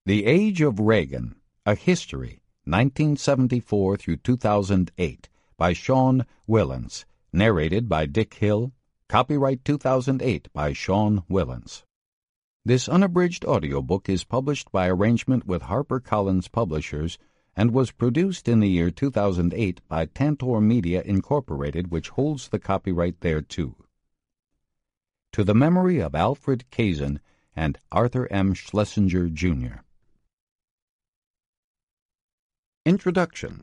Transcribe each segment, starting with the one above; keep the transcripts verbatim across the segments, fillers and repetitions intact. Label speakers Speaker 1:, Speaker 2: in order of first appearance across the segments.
Speaker 1: The Age of Reagan, A History, nineteen seventy-four through two thousand eight, by Sean Willans, narrated by Dick Hill, copyright two thousand eight by Sean Willans. This unabridged audiobook is published by arrangement with HarperCollins Publishers and was produced in the year two thousand eight by Tantor Media Incorporated, which holds the copyright thereto. To the memory of Alfred Kazin and Arthur M. Schlesinger, Junior Introduction.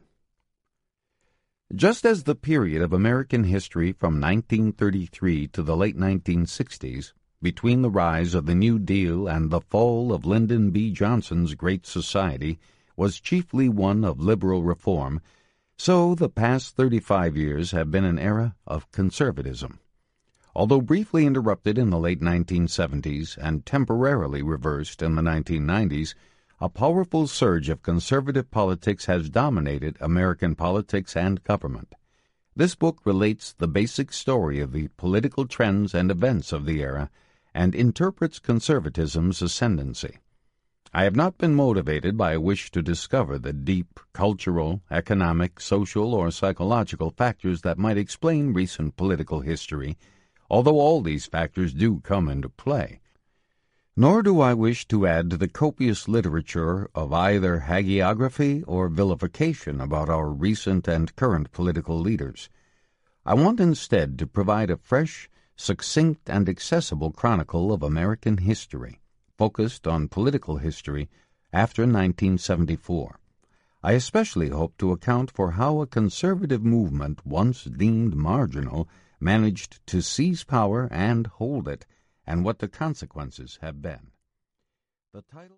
Speaker 1: Just as the period of American history from nineteen thirty-three to the late nineteen sixties, between the rise of the New Deal and the fall of Lyndon B. Johnson's Great Society, was chiefly one of liberal reform, so the past thirty-five years have been an era of conservatism. Although briefly interrupted in the late nineteen seventies and temporarily reversed in the nineteen nineties, a powerful surge of conservative politics has dominated American politics and government. This book relates the basic story of the political trends and events of the era and interprets conservatism's ascendancy. I have not been motivated by a wish to discover the deep cultural, economic, social, or psychological factors that might explain recent political history, although all these factors do come into play. Nor do I wish to add to the copious literature of either hagiography or vilification about our recent and current political leaders. I want instead to provide a fresh, succinct, and accessible chronicle of American history, focused on political history after nineteen seventy-four. I especially hope to account for how a conservative movement once deemed marginal managed to seize power and hold it, and what the consequences have been. The title